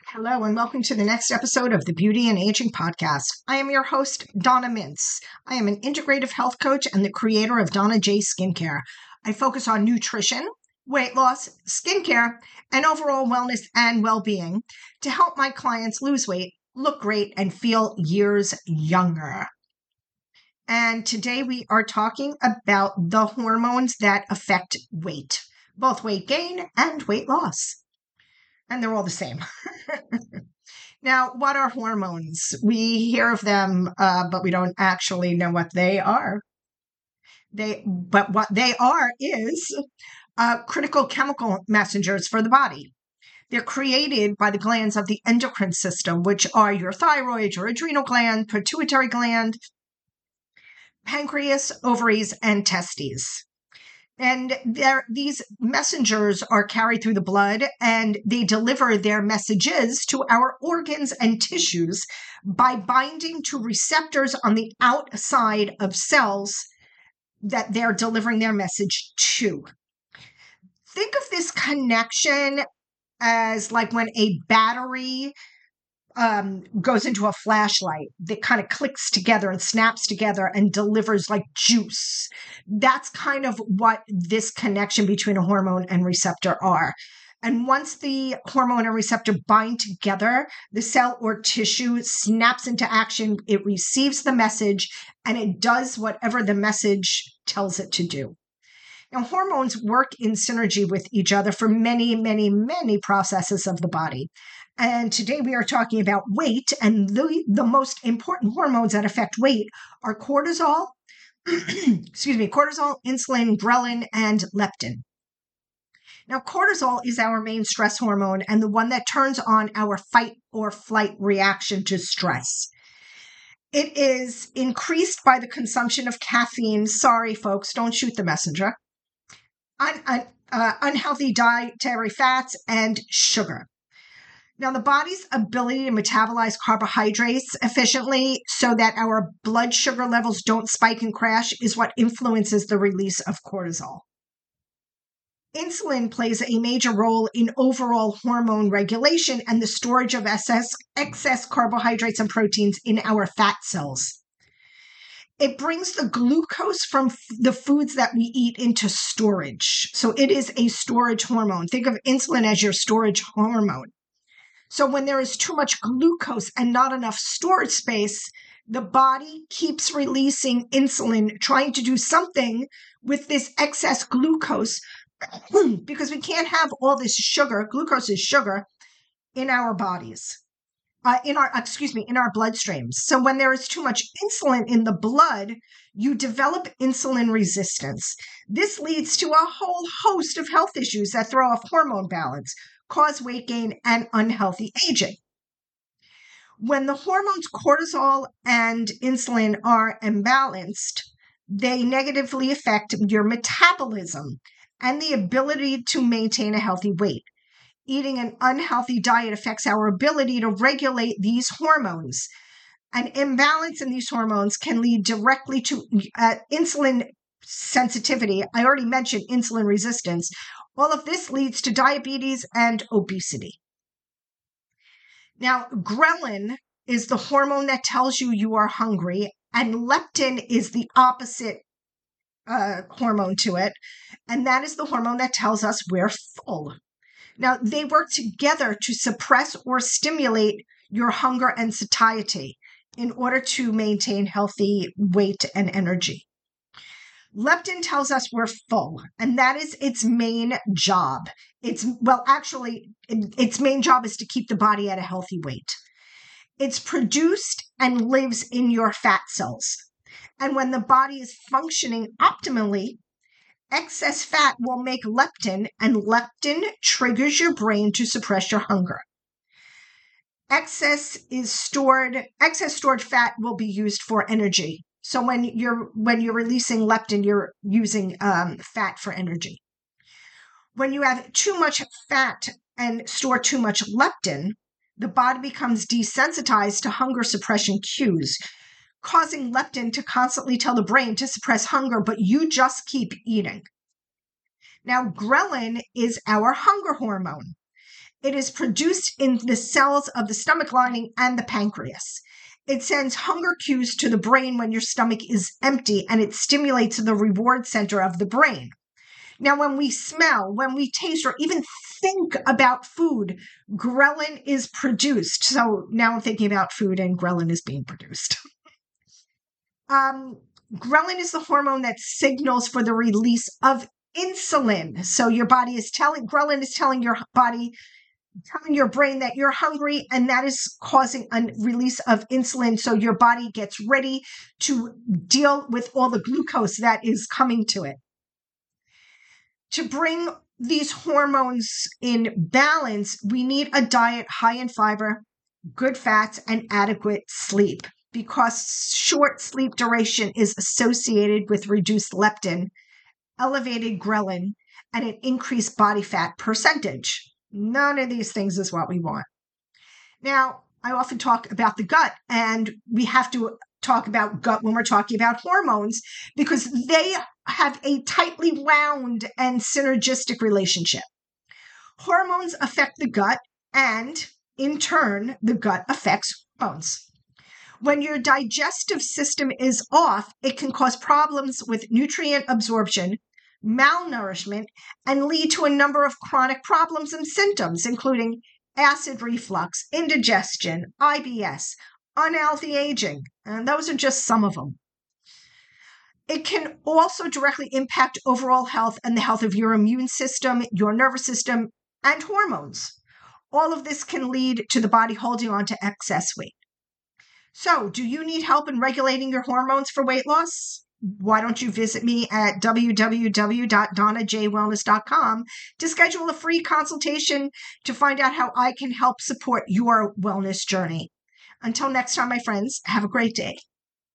Hello, and welcome to the next episode of the Beauty and Aging Podcast. I am your host, Donna Mintz. I am an integrative health coach and the creator of Donna J Skincare. I focus on nutrition, weight loss, skincare, and overall wellness and well-being to help my clients lose weight, look great, and feel years younger. And today we are talking about the hormones that affect weight, both weight gain and weight loss. And they're all the same. Now, what are hormones? We hear of them, but we don't actually know what they are. But what they are is critical chemical messengers for the body. They're created by the glands of the endocrine system, which are your thyroid, your adrenal gland, pituitary gland, pancreas, ovaries, and testes. And these messengers are carried through the blood, and they deliver their messages to our organs and tissues by binding to receptors on the outside of cells that they're delivering their message to. Think of this connection as like when a battery goes into a flashlight that kind of clicks together and snaps together and delivers like juice. That's kind of what this connection between a hormone and receptor are. And once the hormone and receptor bind together, the cell or tissue snaps into action. It receives the message and it does whatever the message tells it to do. Now, hormones work in synergy with each other for many, many, many processes of the body. And today we are talking about weight, and the most important hormones that affect weight are cortisol, cortisol, insulin, ghrelin, and leptin. Now, cortisol is our main stress hormone and the one that turns on our fight or flight reaction to stress. It is increased by the consumption of caffeine. Sorry, folks, don't shoot the messenger. Unhealthy dietary fats, and sugar. Now, the body's ability to metabolize carbohydrates efficiently so that our blood sugar levels don't spike and crash is what influences the release of cortisol. Insulin plays a major role in overall hormone regulation and the storage of excess carbohydrates and proteins in our fat cells. It brings the glucose from the foods that we eat into storage. So it is a storage hormone. Think of insulin as your storage hormone. So when there is too much glucose and not enough storage space, the body keeps releasing insulin, trying to do something with this excess glucose because we can't have all this sugar. Glucose is sugar in our bodies. In our bloodstreams. So when there is too much insulin in the blood, you develop insulin resistance. This leads to a whole host of health issues that throw off hormone balance, cause weight gain, and unhealthy aging. When the hormones cortisol and insulin are imbalanced, they negatively affect your metabolism and the ability to maintain a healthy weight. Eating an unhealthy diet affects our ability to regulate these hormones. An imbalance in these hormones can lead directly to insulin sensitivity. I already mentioned insulin resistance. All of this leads to diabetes and obesity. Now, ghrelin is the hormone that tells you are hungry, and leptin is the opposite hormone to it, and that is the hormone that tells us we're full. Now, they work together to suppress or stimulate your hunger and satiety in order to maintain healthy weight and energy. Leptin tells us we're full, and that is its main job. Its main job is to keep the body at a healthy weight. It's produced and lives in your fat cells. And when the body is functioning optimally, excess fat will make leptin, and leptin triggers your brain to suppress your hunger. Excess stored fat will be used for energy. So when you're releasing leptin, you're using fat for energy. When you have too much fat and store too much leptin, the body becomes desensitized to hunger suppression cues, causing leptin to constantly tell the brain to suppress hunger, but you just keep eating. Now, ghrelin is our hunger hormone. It is produced in the cells of the stomach lining and the pancreas. It sends hunger cues to the brain when your stomach is empty, and it stimulates the reward center of the brain. Now, when we smell, when we taste, or even think about food, ghrelin is produced. So now I'm thinking about food and ghrelin is being produced. Ghrelin is the hormone that signals for the release of insulin. So your body is ghrelin is telling your body, telling your brain that you're hungry, and that is causing a release of insulin. So your body gets ready to deal with all the glucose that is coming to it. To bring these hormones in balance, we need a diet high in fiber, good fats, and adequate sleep, because short sleep duration is associated with reduced leptin, elevated ghrelin, and an increased body fat percentage. None of these things is what we want. Now, I often talk about the gut, and we have to talk about gut when we're talking about hormones, because they have a tightly wound and synergistic relationship. Hormones affect the gut, and in turn, the gut affects hormones. When your digestive system is off, it can cause problems with nutrient absorption, malnourishment, and lead to a number of chronic problems and symptoms, including acid reflux, indigestion, IBS, unhealthy aging, and those are just some of them. It can also directly impact overall health and the health of your immune system, your nervous system, and hormones. All of this can lead to the body holding on to excess weight. So, do you need help in regulating your hormones for weight loss? Why don't you visit me at www.donnajwellness.com to schedule a free consultation to find out how I can help support your wellness journey. Until next time, my friends, have a great day.